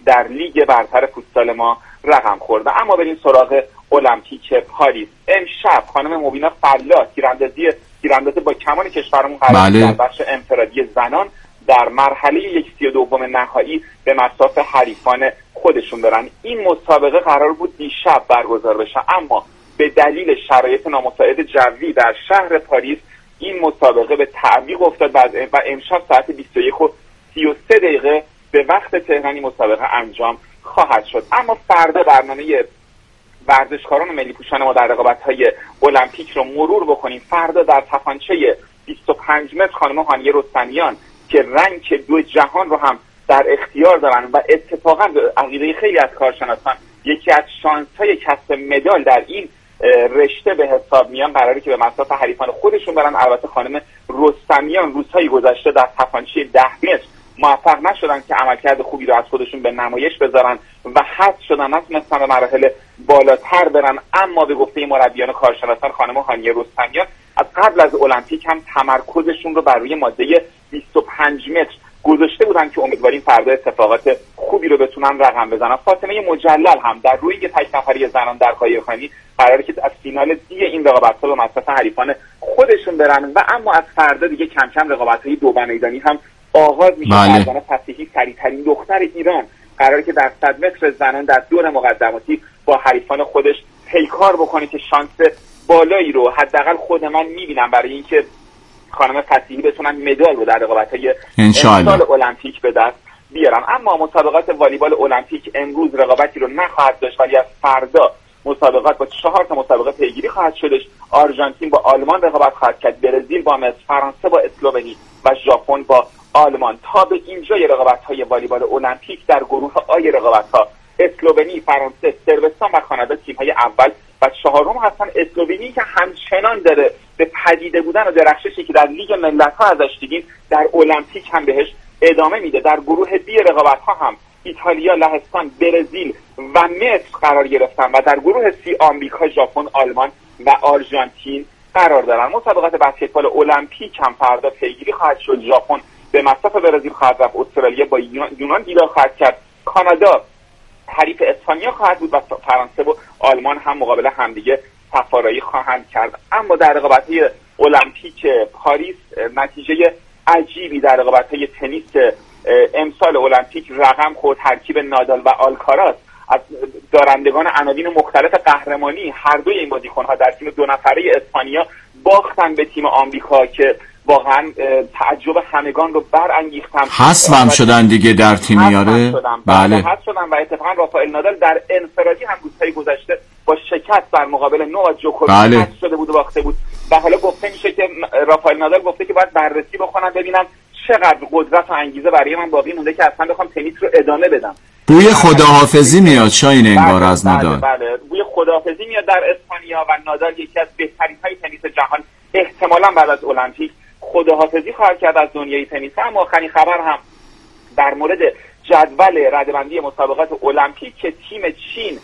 در لیگ برتر فوتسال ما رقم خورده. اما بریم سراغ المپیک پاریس. امشب خانم مبینا فلاح تیرانداز با کمان کشورمون قرار در بخش انفرادی زنان در مرحله 1/32 نهایی به مصاف حریفان خودشون برن. این مسابقه قرار بود دیشب برگزار بشه، اما به دلیل شرایط نامساعد جوی در شهر پاریس این مسابقه به تعویق افتاد و امشب ساعت 21:33 به وقت تهرانی مسابقه انجام خواهد شد. اما فردا برنامه ورزشکاران و ملی پوشان ما در رقابت‌های المپیک رو مرور بکنیم. فردا در تپانچه 25 متر خانم هانیه رستمیان که رنک 2 جهان رو هم در اختیار دارن و اتفاقا به عقیده خیلی از کارشناسان یکی از شانس‌های کسب مدال در این رشته به حساب میان، قراره که به مصاف حریفان خودشون برن. البته خانم رستمیان روزهای گذشته در تپانچه 10 متر موفق نشدن که عملکرد خوبی رو از خودشون به نمایش بذارن و حذف شدن، نتونستن به مراحل بالاتر برن. اما به گفته مربیان و کارشناسان خانم هانیه رستمیان از قبل از المپیک هم تمرکزشون رو بر روی ماده 25 متر گذاشته بودن که امیدواریم فردا اتفاقات خوبی رو بتونن رقم بزنن. فاطمه مجلل هم در روی تک نفری زنان در قایقرانی قراره که از فینال دی این رقابت‌ها به مصاف حریفان خودشون برن و اما از فردا دیگه کم کم رقابت‌های 2 میدانی هم آغاز میشه. فرزانه فتحی سریع‌ترین دختر ایران قراره که در 100 متر زنان در دور مقدماتی با حریفان خودش پیکار بکنه که شانس بالایی رو حداقل خود من میبینم برای اینکه خانم فتحی بتونن مدال رو در رقابت‌های امسال المپیک به دست بیارن. اما مسابقات والیبال المپیک امروز رقابتی رو نخواهد داشت، ولی از فردا مسابقات با 4 تا مسابقه پیگیری خواهد شدش. آرژانتین با آلمان رقابت خواهد کرد، برزیل با مصر، فرانسه با اسلوونی و ژاپن با آلمان. تا به اینجای رقابت‌های والیبال المپیک در گروه آی رقابت‌ها اسلوونی، فرانسه، صربستان و کانادا تیم‌های اول و چهارم هستن. اسلوونی که همچنان داره به پدیده بودن و درخششی که در لیگ ملت‌ها ازش دیدیم در المپیک هم بهش ادامه میده. در گروه بی رقابت‌ها هم ایتالیا، لهستان، برزیل و مصر قرار گرفتن و در گروه سی آمریکا، ژاپن، آلمان و آرژانتین قرار دارن. مسابقات بسکتبال المپیک هم فردا پیگیری خواهد شد. ژاپن به مصاف برزیل خواهد رفت، استرالیا با یونان دیدار خواهد کرد، کانادا حریف اسپانیا خواهد بود و فرانسه و آلمان هم مقابل همدیگه تفارایی خواهند کرد. اما در رقابت‌های المپیک پاریس نتیجه عجیبی در رقابت‌های تنیس امسال المپیک رقم خورد. ترکیب نادال و آلکاراز از دارندگان عناوین مختلف قهرمانی هر دوی این بازیکن‌ها در تیم 2 نفره اسپانیا باختن به تیم آمریکا که واقعا تعجب همگان رو برانگیختن. حذف شدن دیگه در تیم یاره. بله حذف شدن و اتفاقا رافائل نادال در انفرادی هم روزهای گذشته با شکست در مقابل نوواک جوکوویچ حذف شده بود و باخته بود و حالا گفته میشه که رافائل نادال گفته که باید بررسی بکنم ببینم چقدر قدرت و انگیزه برای من باقی مونده که اصلا بخوام تنیس رو ادامه بدم. بوی خداحافظی میاد شاین انگار از نادال. بله بوی خداحافظی میاد در اسپانیا و نادال یکی از بهترین های تنیس جهان احتمالاً بعد از المپیک خداحافظی خواهد کرد از دنیای تنیس. اما آخرین خبر هم در مورد جدول رده‌بندی مسابقات المپیک که تیم چین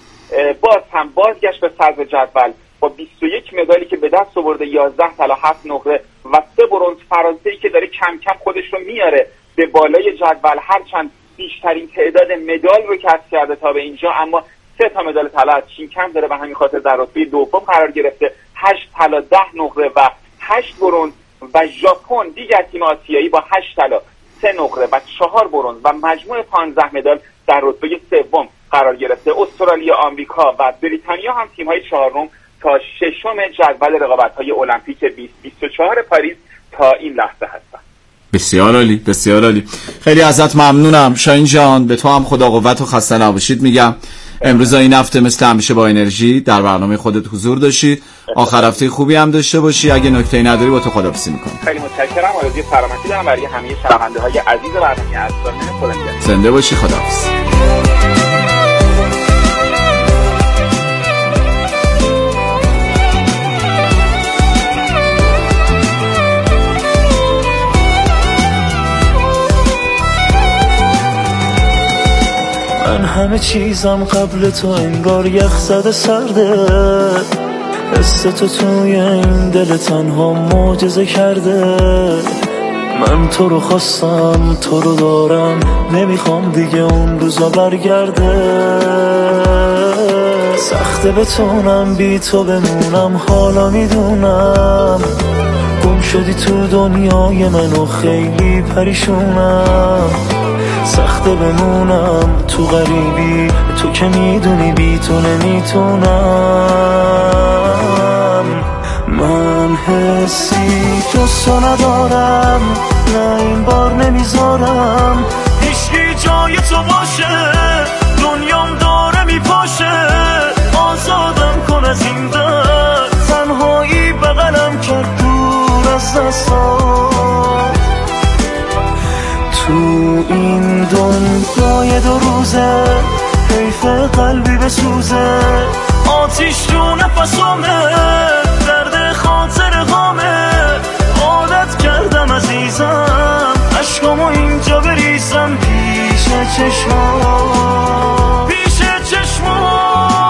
بازگشت به صدر جدول با 21 مدالی که به دست آورده، 11 طلا، 7 نقره و 3 برنز. فرانسه‌ای که داره کم کم خودش رو میاره به بالای جدول، هرچند بیشترین تعداد مدال رو کسب کرده تا به اینجا، اما 3 تا مدال طلا از چین کم داره و همین خاطر در رتبه دوم قرار گرفته. 8 طلا، 10 نقره و 8 برنز و ژاپن دیگر تیم آسیایی با 8 طلا، 3 نقره و 4 برنز و مجموع 15 مدال در رتبه سوم قرار گرفته. استرالیا، آمریکا و بریتانیا هم تیم‌های چهارم تا ششم جدول رقابت‌های المپیک 2024 پاریس تا این لحظه هستند. بسیار عالی، بسیار عالی. خیلی ازت ممنونم شاهین جان. به تو هم خدا قوت و خسته نباشید میگم. امروز این هفته مثل همیشه با انرژی در برنامه خودت حضور داشتی. آخر هفته خوبی هم داشته باشی. اگه نکته‌ای نداری با تو خداحافظی میکنم. خیلی متشکرم. آرزوی سلامتی دارم برای همه شنونده‌های عزیز برنامه هستن. زنده باشی. خداحافظ. من همه چیزم قبل تو انگار یخ زده سرده، حس تو توی این دل تنها معجزه کرده. من تو رو خواستم، تو رو دارم، نمیخوام دیگه اون روزا برگرده. سخته بتونم بی تو بمونم، حالا میدونم گم شدی تو دنیای من و خیلی پریشونم. سخته بمونم تو غریبی، تو که میدونی بی تو نمیتونم. من حسی جز تو ندارم، نه این بار نمیذارم هیچکی جای تو باشه. دنیام داره میپاشه، آزادم کن از این درد. تنهایی بغلم کرد دور از دستام. تو این دنیای دو روزه حیف قلبی بسوزه. آتیش تو نفسامه، درد خاطر غامه. عادت کردم عزیزم عشقامو اینجا بریزم پیش چشمام، پیش چشمام.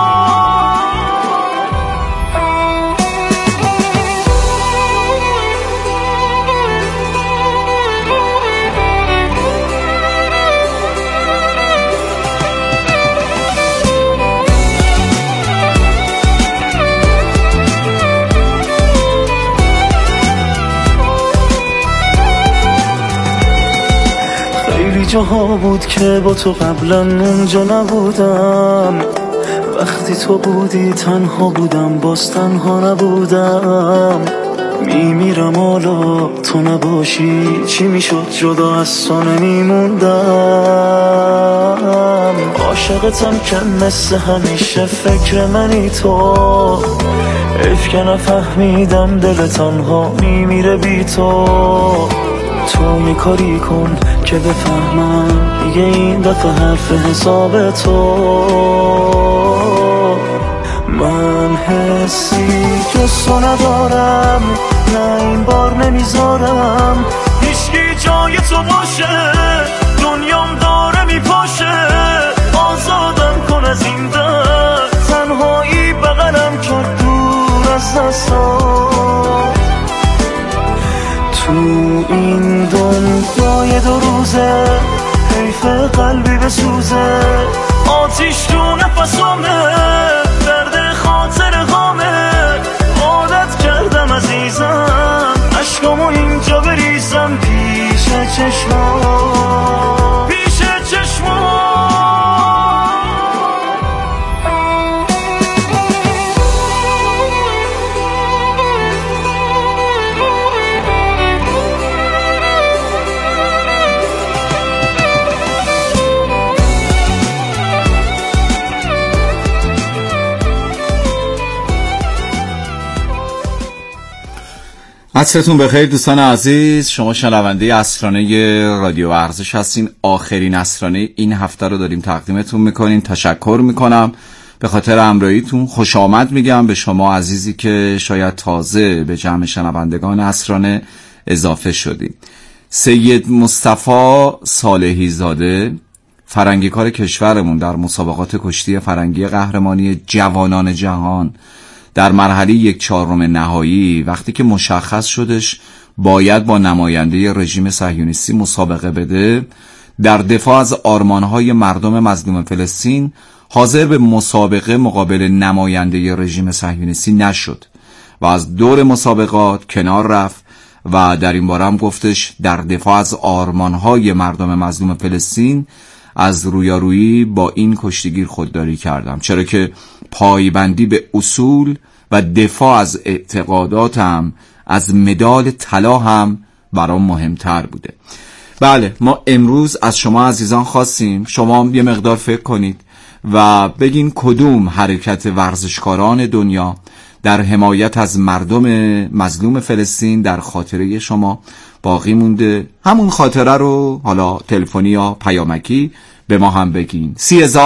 جاها بود که با تو قبلا اونجا نبودم. وقتی تو بودی تنها بودم، باز تنها نبودم. میمیرم حالا تو نباشی، چی میشد جدا از تو نمیموندم. عاشقتم که مثل همیشه فکر منی تو. حیف که نفهمیدم دل تنها میمیره بی تو. تو یه کاری کن که بفهمم دیگه این دفعه حرف حساب تو. من حسی جز تو ندارم، نه این بار نمیذارم هیچکی جای تو باشه. دنیام داره میپاشه، آزادم کن از این درد. تنهایی بغلم کرد دور از دستام. تو این دنیای دو روزه حیف قلبی بسوزه. آتیش تو نفسامه، درد خاطر غامه. عادت کردم عزیزم عشقامو اینجا بریزم پیش چشمام، پیش چشمام. عصرتون بخیر دوستان عزیز. شما شنونده عصرانه رادیو ورزش هستین. آخرین عصرانه این هفته رو داریم تقدیمتون میکنیم. تشکر میکنم به خاطر همراهیتون. خوش آمد میگم به شما عزیزی که شاید تازه به جمع شنوندگان عصرانه اضافه شدید. سید مصطفی صالحی زاده، فرنگیکار کشورمون، در مسابقات کشتی فرنگی قهرمانی جوانان جهان در مرحله 1/4 نهایی، وقتی که مشخص شدش باید با نماینده رژیم صهیونیستی مسابقه بده، در دفاع از آرمانهای مردم مظلوم فلسطین حاضر به مسابقه مقابل نماینده رژیم صهیونیستی نشد و از دور مسابقات کنار رفت و در این باره هم گفتش در دفاع از آرمانهای مردم مظلوم فلسطین از رویارویی با این کشتیگیر خودداری کردم، چرا که پایبندی به اصول و دفاع از اعتقاداتم از مدال طلا هم برام مهمتر بوده. بله، ما امروز از شما عزیزان خواستیم شما یه مقدار فکر کنید و بگین کدوم حرکت ورزشکاران دنیا در حمایت از مردم مظلوم فلسطین در خاطره شما باقی مونده. همون خاطره رو حالا تلفنی یا پیامکی به ما هم بگین.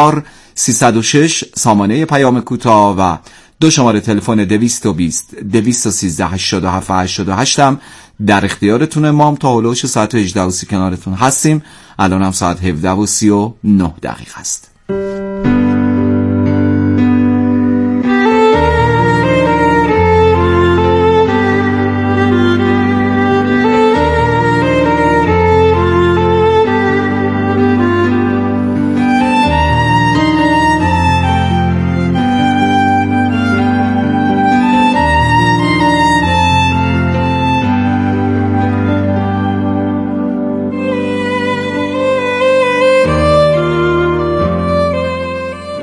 30306 سامانه پیام کوتاه و 2 شماره تلفن 220 213 87 88 هم در اختیارتونه. ما هم تا هلوش ساعت 18:30 کنارتون هستیم. الان هم ساعت 17:39 است.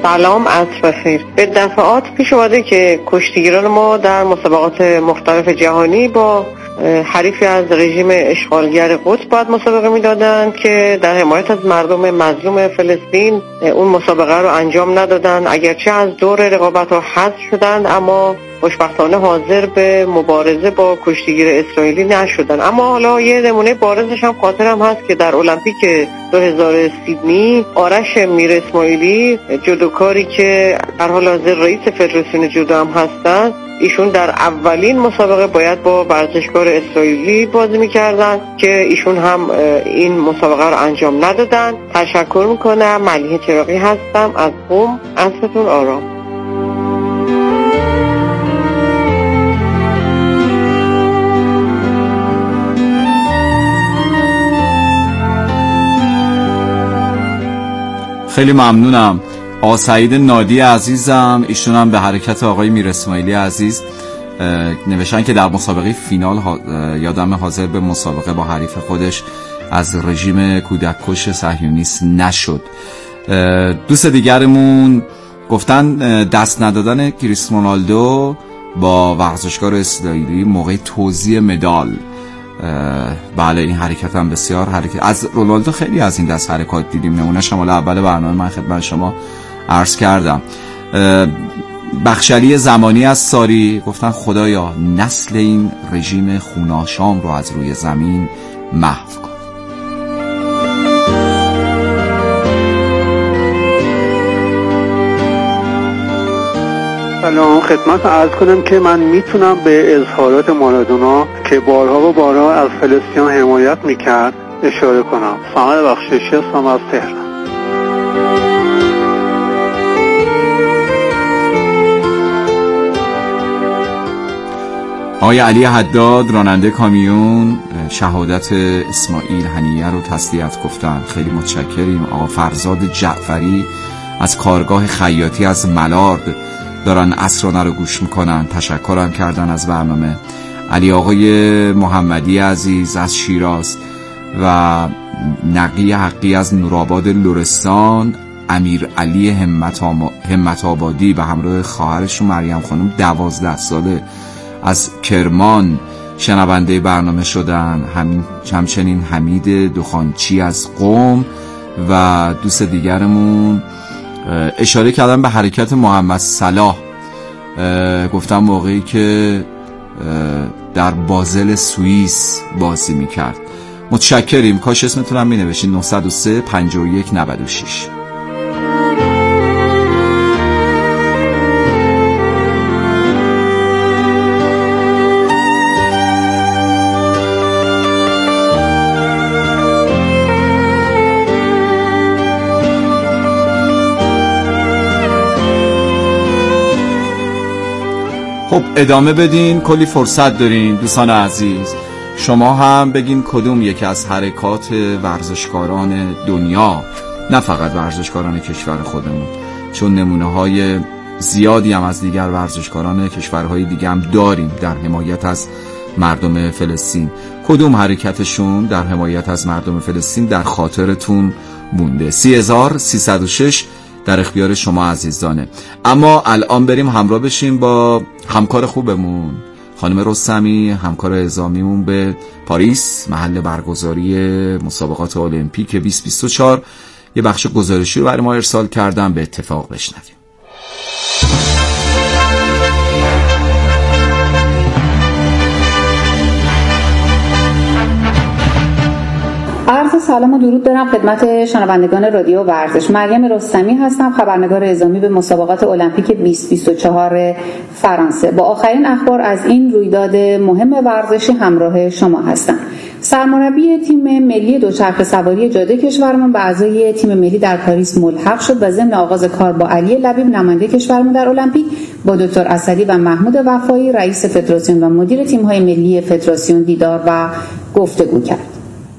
سلام، عصر بخیر. به دفعات پیش اومده که کشتیگیران ما در مسابقات مختلف جهانی با حریفی از رژیم اشغالگر قدس باید مسابقه میدادن که در حمایت از مردم مظلوم فلسطین اون مسابقه رو انجام ندادن. اگرچه از دور رقابت ها حذف شدند، اما خوشبختانه حاضر به مبارزه با کشتیگیر اسرائیلی نشدن. اما حالا یه نمونه بارزش هم خاطرم هست که در المپیک 2000 سیدنی آرش میر اسماعیلی، جودوکاری که در حال حاضر رئیس فدراسیون جودو هم هستن، ایشون در اولین مسابقه باید با ورزشکار اسرائیلی بازی میکردن که ایشون هم این مسابقه رو انجام ندادن. تشکر میکنم. ملیحه چراغی هستم از قم. عصرتون آرام. خیلی ممنونم. آقا سعید نادی عزیزم، ایشون هم به حرکت آقای میر اسماعیلی عزیز نوشتن که در مسابقه فینال یادم حاضر به مسابقه با حریف خودش از رژیم کودککش صهیونیست نشد. دوست دیگرمون گفتن دست ندادن کریستیانو رونالدو با ورزشکار اسرائیلی موقع توزیع مدال. بله، این حرکت هم بسیار حرکت از رونالدو خیلی از این دست حرکات دیدیم. نمونه‌اش هم اول برنامه من خدمت شما عرض کردم. بخشلی زمانی از ساری گفتن خدایا نسل این رژیم خوناشام رو از روی زمین محو کن. سلام، خدمت عرض کنم که من میتونم به اظهارات مارادونا که بارها و بارها از فلسطین حمایت میکرد اشاره کنم. سامر بخششی هستم از تهران. آقای علی حداد راننده کامیون شهادت اسماعیل هنیه رو تسلیت گفتن. خیلی متشکریم. آقا فرزاد جعفری از کارگاه خیاطی از ملارد دارن عصرانه رو گوش میکنن، تشکرم کردن از برنامه. علی آقای محمدی عزیز از شیراز و نقی حقی از نورآباد لرستان، امیر علی همت آبادی و همراه خواهرشون مریم خانم 12 ساله از کرمان شنونده برنامه شدن. همچنین حمید دخانچی از قم و دوست دیگرمون اشاره کردن به حرکت محمد صلاح. گفتم موقعی که در بازل سوئیس بازی میکرد. متشکریم. کاش اسمتون هم مینوشین 903 51 96. خب ادامه بدین، کلی فرصت دارین دوستان عزیز. شما هم بگین کدوم یکی از حرکات ورزشکاران دنیا، نه فقط ورزشکاران کشور خودمون، چون نمونه های زیادی هم از دیگر ورزشکاران کشورهای دیگه هم داریم در حمایت از مردم فلسطین، کدوم حرکتشون در حمایت از مردم فلسطین در خاطرتون مونده؟ 3306 در اختیار شما عزیزانه. اما الان بریم همراه بشیم با همکار خوبمون خانم رستمی، همکار اعزامیمون به پاریس، محل برگزاری مسابقات المپیک 2024. یه بخش گزارشی رو برای ما ارسال کردن، به اتفاق بشنویم. عرض سلام و درود دارم خدمت شنوندگان رادیو ورزش. مریم رستمی هستم، خبرنگار اعزامی به مسابقات المپیک 2024 فرانسه. با آخرین اخبار از این رویداد مهم ورزشی همراه شما هستم. سرمربی تیم ملی دوچرخه سواری جاده کشورمون به اعضای تیم ملی در پاریس ملحق شد و ضمن آغاز کار با علی لبیب نماینده کشورمون در المپیک با دکتر اسدی و محمود وفایی رئیس فدراسیون و مدیر تیم‌های ملی فدراسیون دیدار و گفتگو کرد.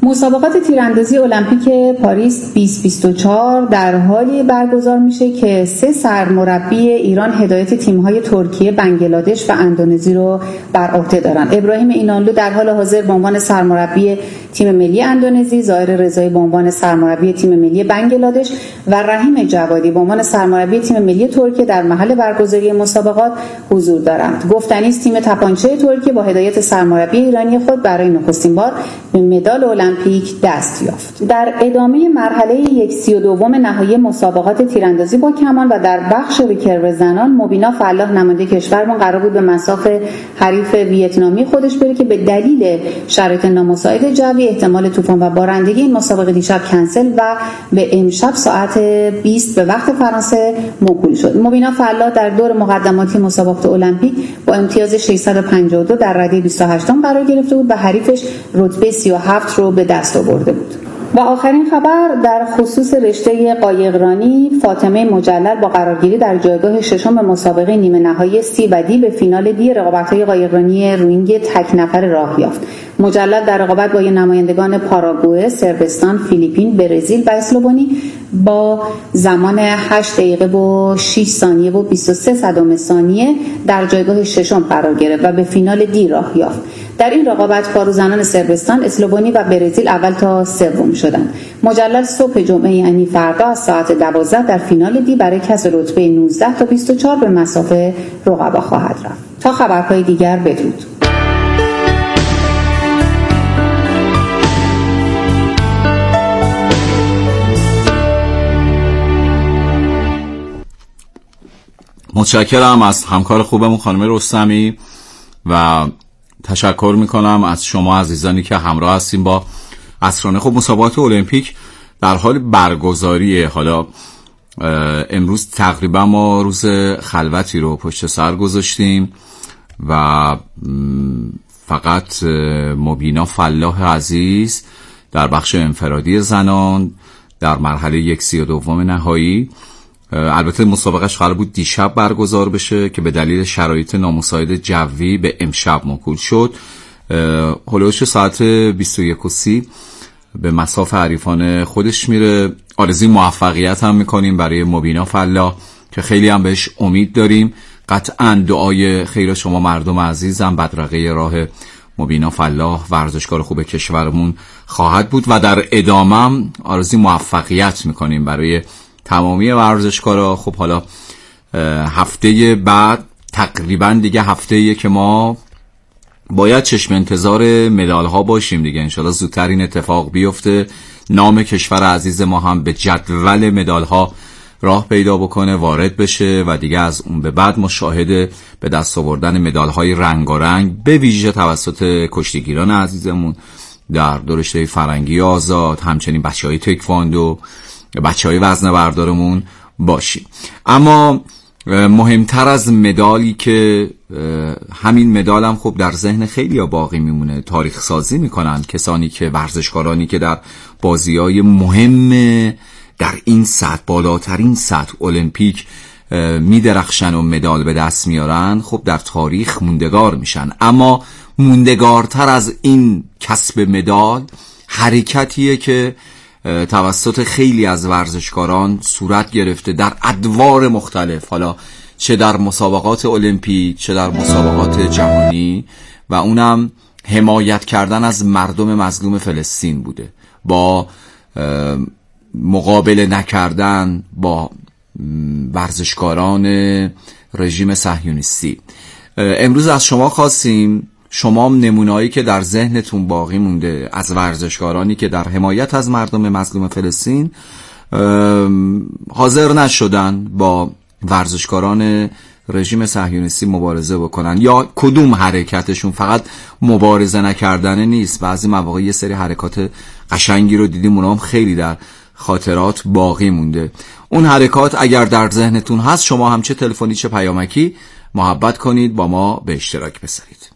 مسابقات تیراندازی المپیک پاریس 2024 در حالی برگزار میشه که 3 سرمربی ایران هدایت تیم‌های ترکیه، بنگلادش و اندونزی رو بر عهده دارن. ابراهیم اینانلو در حال حاضر به عنوان سرمربی تیم ملی اندونزی، ظاهر رضایی به عنوان سرمربی تیم ملی بنگلادش و رحیم جوادی به عنوان سرمربی تیم ملی ترکیه در محل برگزاری مسابقات حضور دارند. گفتنی است تیم تپانچه ترکیه با هدایت سرمربی ایرانی خود برای نخستین بار به مدال المپیک دست یافت. در ادامه مرحله 1/32 نهایی مسابقات تیراندازی با کمان و در بخش ریکرو زنان، مبینا فلاح نماینده کشورمون قرار بود به مصاف حریف ویتنامی خودش بره که به دلیل شرایط نامساعد جوی، احتمال طوفان و بارندگی این مسابقه دیشب کنسل و به امشب ساعت 20 به وقت فرانسه موکول شد. مبینا فلاح در دور مقدماتی مسابقات المپیک با امتیاز 652 در رده 28 قرار گرفته بود و حریفش رتبه 37 رو به دست آورده بود. و آخرین خبر در خصوص رشته قایقرانی، فاطمه مجلل با قرارگیری در جایگاه ششم مسابقه نیمه نهایی سی و دی به فینال دی رقابت‌های قایقرانی روینگ تک نفر راه یافت. مجلل در رقابت با نمایندگان پاراگوئه، صربستان، فیلیپین، برزیل و اسلوونی با زمان 8 دقیقه و 6 ثانیه و 23 ثانیه در جایگاه ششم قرار گرفت و به فینال دی راه یافت. در این رقابت پاروزنان صربستان، اسلوونی و برزیل اول تا سوم شدند. مجلل صبح جمعه یعنی فردا از ساعت 12 در فینال دی برای کسب رتبه 19 تا 24 به مصاف رقبا خواهد رفت. تا خبرهای دیگر بدرود. متشکرم از همکار خوبمون خانم رستمی و تشکر میکنم از شما عزیزانی که همراه هستیم با اسرانه. خب مسابقات المپیک در حال برگزاریه. حالا امروز تقریبا ما روز خلوتی رو پشت سر گذاشتیم و فقط مبینا فلاح عزیز در بخش انفرادی زنان در مرحله 1/32 نهایی، البته مسابقهش قرار بود دیشب برگزار بشه که به دلیل شرایط نامساعد جوی به امشب موکول شد. هلوش ساعت 21:30 به مصاف حریفان خودش میره. آرزوی موفقیت هم میکنیم برای مبینا فلاح که خیلی هم بهش امید داریم. قطعا دعای خیر شما مردم عزیزم بدرقه راه مبینا فلاح ورزشکار خوب کشورمون خواهد بود و در ادامه آرزوی موفقیت میکنیم برای تمامی ورزشکارا. خب حالا هفته بعد تقریبا دیگه هفته‌ایه که ما باید چشم انتظار مدال ها باشیم دیگه. انشالله زودتر این اتفاق بیفته، نام کشور عزیز ما هم به جدول مدال ها راه پیدا بکنه، وارد بشه و دیگه از اون به بعد ما شاهد به دست آوردن مدال های رنگارنگ به ویژه توسط کشتیگیران عزیزمون در دو رشته فرنگی آزاد، همچنین بچهای تکواندو، بچهای وزنه بردارمون باشیم. اما مهمتر از مدالی که همین مدال هم خب در ذهن خیلی ها باقی میمونه، تاریخ سازی میکنن کسانی که ورزشکارانی که در بازی‌های مهم در این سطح، بالاترین سطح المپیک میدرخشن و مدال به دست میارن، خب در تاریخ موندگار میشن. اما موندگارتر از این کسب مدال حرکتیه که توسط خیلی از ورزشکاران صورت گرفته در ادوار مختلف، حالا چه در مسابقات المپیک چه در مسابقات جهانی، و اونم حمایت کردن از مردم مظلوم فلسطین بوده با مقابله نکردن با ورزشکاران رژیم صهیونیستی. امروز از شما خواستیم شما نمونه‌ای که در ذهنتون باقی مونده از ورزشکارانی که در حمایت از مردم مظلوم فلسطین حاضر نشدن با ورزشکاران رژیم صهیونیستی مبارزه بکنن، یا کدوم حرکتشون فقط مبارزه نکردن نیست، بعضی مواقع یه سری حرکات قشنگی رو دیدیم اونام خیلی در خاطرات باقی مونده. اون حرکات اگر در ذهنتون هست شما هم چه تلفنی چه پیامکی محبت کنید با ما به اشتراک بذارید.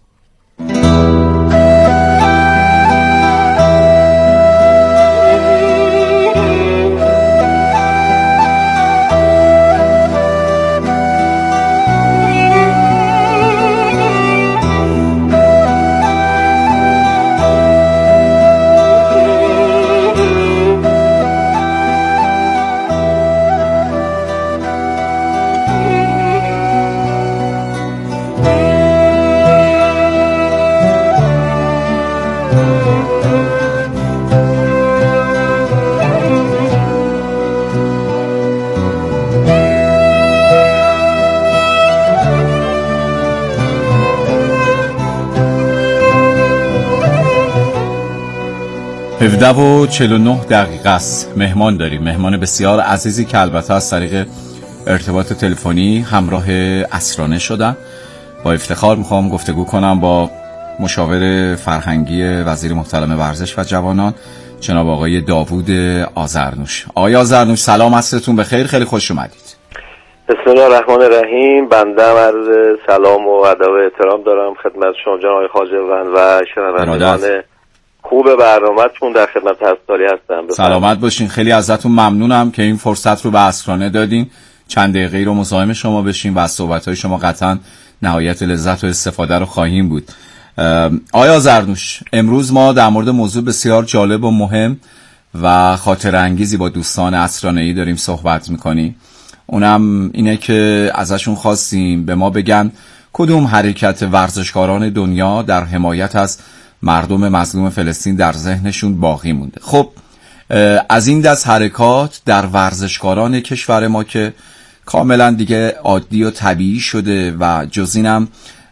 17:49 است. مهمان داریم، مهمان بسیار عزیزی که البته از طریق ارتباط تلفنی همراه اسرانه شدن. با افتخار میخوام گفتگو کنم با مشاور فرهنگی وزیر محترم ورزش و جوانان جناب آقای داوود آذرنوش. آقای آذرنوش سلام، عصرتون بخیر، خیلی خوش اومدید. بسم الله الرحمن الرحیم. بنده عرض سلام و ادب و احترام دارم خدمت شما جناب آقای خاجروند و شنوندگان خوب برنامه‌تون در خدمت هستالی هستم. سلامت باشین. خیلی ازتون ممنونم که این فرصت رو به اسرانه دادین، چند دقیقه رو مزاحم شما بشیم و از صحبت‌های شما قطعاً نهایت لذت و استفاده رو خواهیم بود. آقای آذرنوش، امروز ما در مورد موضوع بسیار جالب و مهم و خاطره انگیزی با دوستان اسرانه‌ای داریم صحبت می‌کنیم. اونم اینه که ازشون خواستیم به ما بگن کدوم حرکت ورزشکاران دنیا در حمایت از مردم مظلوم فلسطین در ذهنشون باقی مونده. خب از این دست حرکات در ورزشکاران کشور ما که کاملا دیگه عادی و طبیعی شده و جز اینم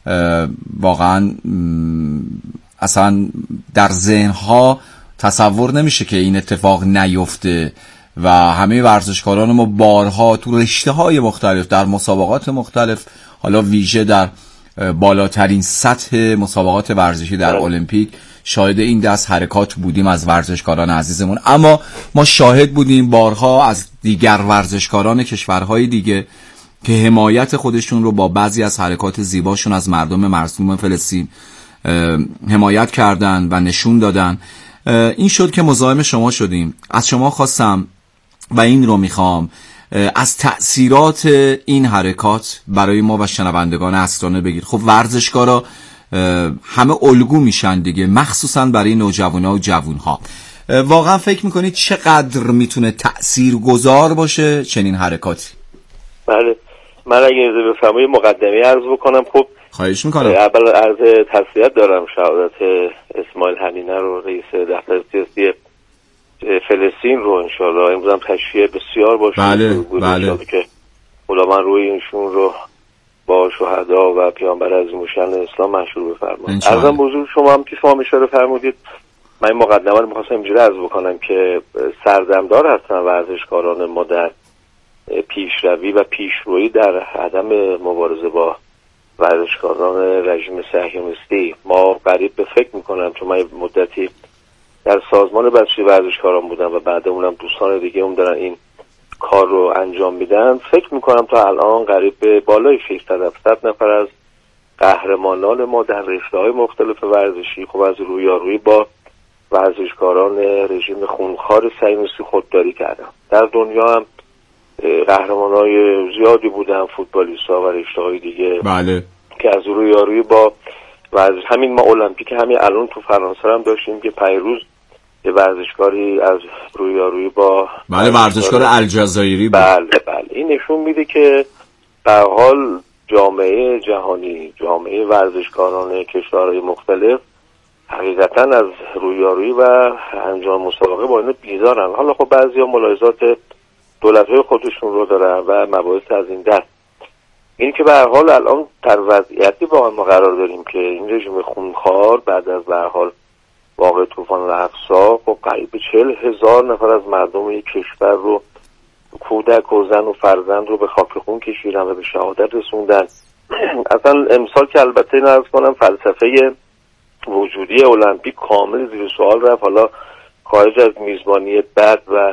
واقعا اصلا در ذهنها تصور نمیشه که این اتفاق نیفته و همه ورزشکاران ما بارها تو رشته‌های مختلف در مسابقات مختلف، حالا ویژه در بالاترین سطح مسابقات ورزشی در المپیک، شاهد این دست حرکات بودیم از ورزشکاران عزیزمون. اما ما شاهد بودیم بارها از دیگر ورزشکاران کشورهای دیگه که حمایت خودشون رو با بعضی از حرکات زیباشون از مردم مظلوم فلسطین حمایت کردن و نشون دادن. این شد که مزاحم شما شدیم. از شما خواستم و این رو میخوام از تأثیرات این حرکات برای ما و شنوندگان اسرانه بگید. خب ورزشکارا همه الگو میشن دیگه، مخصوصا برای نوجوانا و جوانها. واقعا فکر میکنید چقدر میتونه تأثیرگذار باشه چنین حرکاتی؟ بله، من اگه اجازه بفرمایید مقدمه عرض بکنم. خب خواهش میکنم. اول عرض تسلیت دارم شهادت اسماعیل هنینه رو، رئیس دفتر سیاسی فلسطین رو. انشالله امروز هم تشریح بسیار باشه. بله. که خدا من روی اینشون رو با شهدا و پیامبر عظیم‌الشأن اسلام محشور بفرمایید. عرضم بزرگ شما هم که شما اشاره فرمودید، من این مقدمه رو می‌خواستم اینجوری عرض بکنم که سردمدار هستن ورزشکاران ما در پیشروی و پیشرویی در عدم مبارزه با ورزشکاران رژیم صهیونیستی. ما قریب به فکر می‌کنم، چون من مدتی در سازمان بچه ورزشکاران بودم و بعد اونم دوستان دیگه هم دارن این کار رو انجام میدن، فکر میکنم تا الان قریب به بالای 600-700 نفر از قهرمانان ما در رشته‌های مختلف ورزشی خب از رویارویی با ورزشکاران رژیم خونخوار صهیونیستی خودداری کردن. در دنیا هم قهرمانای زیادی بودن، فوتبالیست‌ها و رشته‌های دیگه. بله. که از رویارویی با ورزش، همین ما المپیک همین الان تو فرانسه هم داشتیم که پیروز یه ورزشکاری از رویارویی با ورزشکار الجزایری بود. بله. این نشون میده که به حال جامعه جهانی، جامعه ورزشکاران کشورهای مختلف حقیقتا از رویارویی و انجام مسابقه با اینا بیزارن. حالا خب بعضیا ملاحظات دولت‌های خودشون رو دارن و مباحث از این دست. این که به هر حال الان در وضعیتی با ما قرار داریم که این رژیم خونخوار بعد از به هر حال واقع طوفان الاقصی خب قریب 40,000 نفر از مردم یک کشور رو، کودک و زن و فرزند رو به خاک خون کشیدن و به شهادت رسوندن. اصلا امسال که البته نرز کنم فلسفه وجودی المپیک کامل زیر سوال رفت، حالا خارج از میزبانی بد و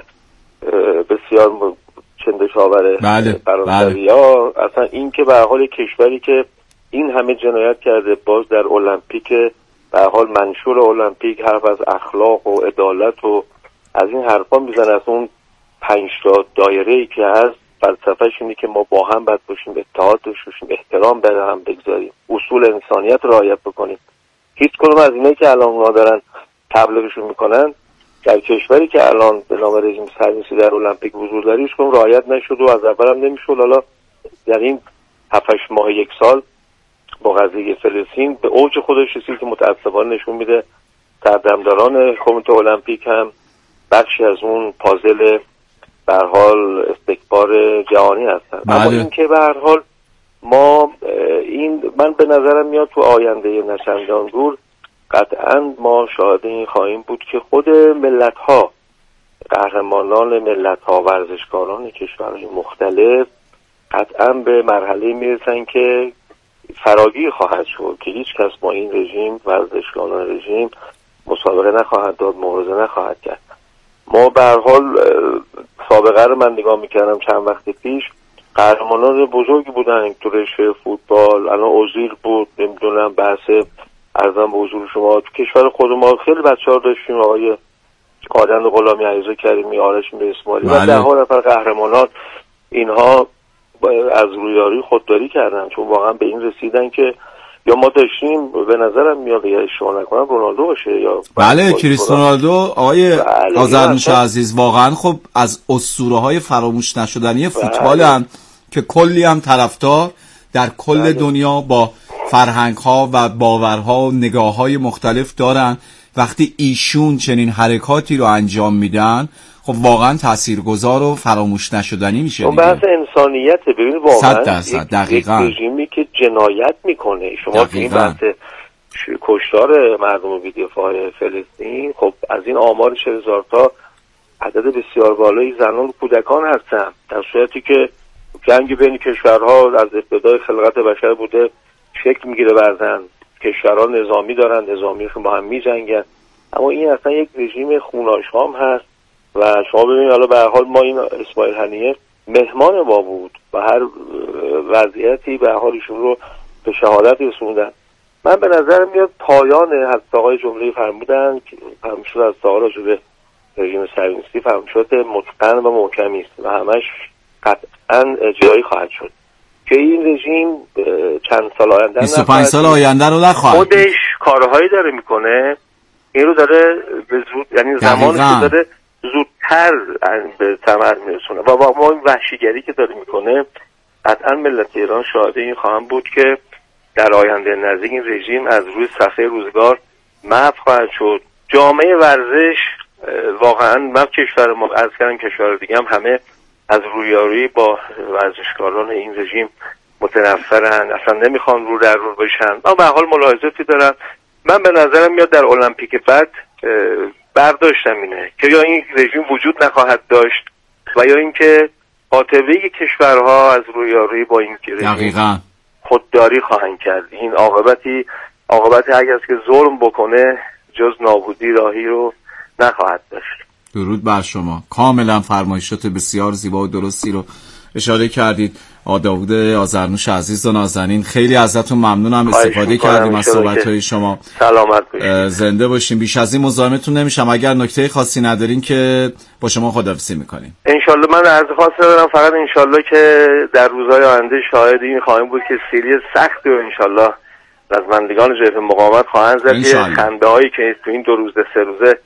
بسیار چندشاور فرانسوی‌ها، اصلا این که به هر حال کشوری که این همه جنایت کرده باز در المپیک به هر حال منشور المپیک حرف از اخلاق و عدالت و از این حرفا میزنه. از اون 5 تا دایره‌ای که هست فلسفه‌ش اینه که ما با هم باید باشیم، اتحاد داشته باشیم، احترام به هم بگذاریم، اصول انسانیت رعایت بکنیم. هیچ کدوم از اینایی که الان اونا دارن تبلیغشون میکنن در کشوری که الان به نام رژیم صهیونیستی در المپیک حضور داره هیچ کدوم رعایت نشد و از اول هم نمیشد. حالا در این 7-8 ماه یک سال با قضیه فلسطین به اوج خودش رسید که متأسفانه نشون میده سردمداران کمیته المپیک هم بخشی از اون پازل به هر حال استکبار جهانی هستن. اما این که به هر حال ما این من به نظرم میاد تو آینده نچندان دور قطعا ما شاهد این خواهیم بود که خود ملت‌ها، قهرمانان ملت‌ها، ورزشکاران کشورهای مختلف قطعا به مرحله میرسن که فراگیر خواهد شد که هیچ کس با این رژیم، ورزشکاران رژیم مسابقه نخواهد داد، مبارزه نخواهد کرد. ما به هر حال سابقه رو من نگاه میکردم چند وقت پیش، قهرمانان بزرگی بودن تو رشته فوتبال، الان اوزیل بود، نمیدونم بحث ارزم به حضور شما تو کشور خود ما خیلی بچه‌ها داشتیم، آقای آدم غلامی، علیرضا کریمی، آرش اسماعیلی و ده ها نفر قهرمانان. اینها از رویاری خودداری کردن چون واقعا به این رسیدن که یا ما داشتیم، به نظرم میاد یا اشتباه نکنم رونالدو باشه یا بله کریستیانو رونالدو. آقای آذرنوش عزیز واقعا خب از اسطوره‌های فراموش نشدنی فوتبال هم که کلی هم طرفدار در کل دنیا با فرهنگ‌ها و باورها و نگاه‌های مختلف دارن. وقتی ایشون چنین حرکاتی رو انجام میدن خب واقعا تاثیرگذار و فراموش نشدنی میشه. اون بحث انسانیت، ببینید واقعا 100% دقیقاً یک رژیمی که جنایت میکنه. شما این بحث کشتار مردم بی‌دفاع فلسطین، خب از این آمار 40,000 تا عدد بسیار بالای زنان و کودکان هستن، در صورتی که جنگ بین کشورها از ابتدای خلقت بشر بوده، شکل میگیره بعضن کشورها نظامی دارن، نظامیشون با هم میجنگن، اما این اصلا یک رژیم خوناشام هست. و شما ببینید حالا به هر حال ما این اسماعیل هنیه مهمان ما بود و هر وضعیتی به هر حال ایشون رو به شهادت رسوندن. من به نظر میاد پایان حتی آقای جمله فرمودن که فرمودشد از آقای راجع به رژیم صهیونیستی فرمودشد متقن و محکمی است و همش قطعا اجرایی خواهد شد که این رژیم چند سال آینده 25 سال آینده رو نخواهد خودش کارهایی داره میکنه، این رو داره به زود، یعنی زمانی که داره زودتر به ثمر میرسونه و با ما این وحشیگری که داره میکنه قطعا ملت ایران شاهد این خواهم بود که در آینده نزدیک این رژیم از روی صفحه روزگار محو خواهد شد. جامعه ورزش واقعا من کشور ما از کردم کشور دیگه هم همه از رویارویی با ورزشکاران این رژیم متنفرن، اصلا نمیخوان رو در رو بشن. من به حال ملاحظاتی دارم. من به نظرم میاد در المپیک بعد برداشتم اینه که یا این رژیم وجود نخواهد داشت و یا اینکه خاطره کشورها از رویارویی با این رژیم خودداری خواهند کرد. این عاقبتی اگر که ظلم بکنه جز نابودی راهی رو نخواهد داشت. درود بر شما. کاملا فرمایشات بسیار زیبا و درستی رو اشاره کردید. داوود آذرنوش عزیز و نازنین، خیلی ازتون ممنونم، استفاده کردیم از صحبت‌های شما. سلامت باشید. زنده باشین. بیش از این مزاحمتون نمیشم. اگر نکته خاصی ندارین که با شما خداحافظی میکنیم. ان شاءالله من عرض خاص ندارم، فقط ان شاءالله که در روزهای آینده شاهد این خواهیم بود که سیری سختی و ان شاءالله رزمندگان جبهه مقاومت خواهند زد که خنده‌هایی که تو این 2 روز 3 روزه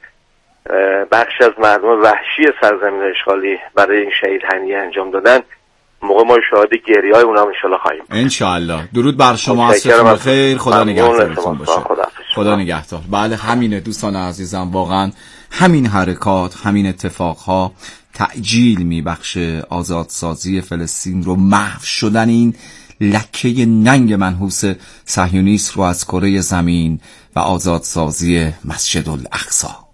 بخش از مردم وحشی سرزمین اشغالی برای این شهید هنیه انجام دادن، موقع ما شاهد گریه‌های اونها ان شاءالله خواهیم. ان شاءالله. درود بر شما. عصرتون بخیر. خدا نگهدارتون باشه. خدا نگهدار. بله همینه دوستان عزیزم، واقعا همین حرکات، همین اتفاقها تعجیل میبخشه آزادسازی فلسطین رو، محو شدن این لکه ننگ منحوس صهیونیسم رو از کره زمین و آزادسازی مسجد الاقصی.